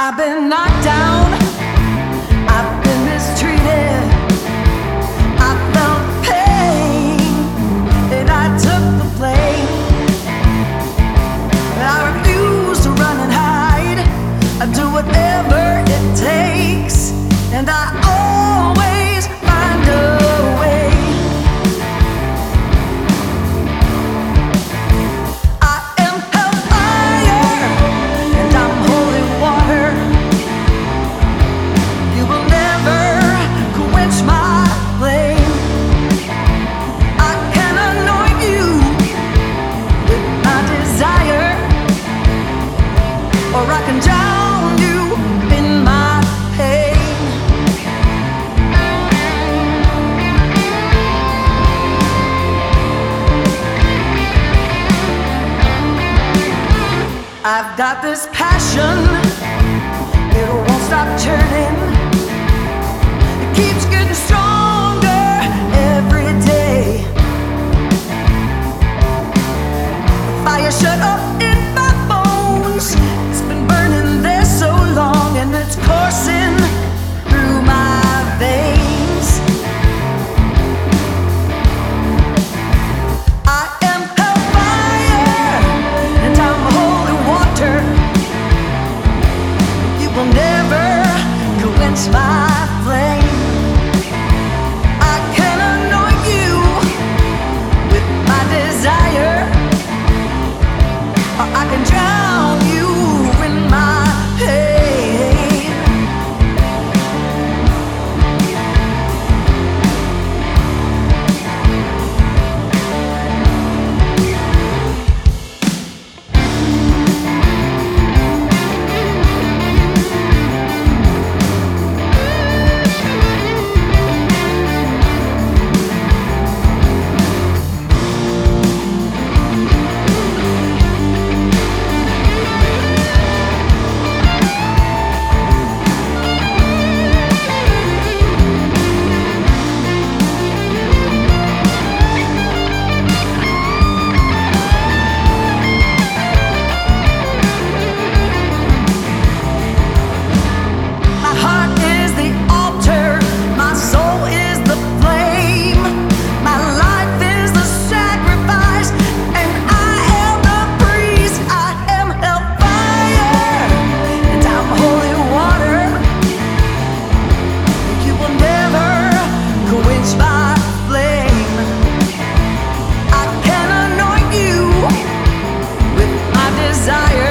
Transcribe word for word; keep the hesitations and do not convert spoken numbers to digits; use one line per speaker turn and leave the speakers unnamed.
I've been knocked down, I've been mistreated, I felt pain, and I took the blame. I refuse to run and hide, I do whatever it takes, and I always find a way. I am hellfire, and I'm holy water. You will never quench my flame. I can anoint you with my desire, or I can drown you in my pain. I've got this passion, it won't stop turning. It keeps getting stronger every day. The fire shut up in my bones, it's been burning there so long, and it's coursing through my veins. I am hellfire, and I'm holy water. You will never quench my flame. I can anoint you with my desire, or I can drown you in my pain. My heart is the altar, my soul is the flame, my life is the sacrifice, and I am the priest. I am hellfire, and I'm holy water. You will never quench my flame. I can anoint you with my desire.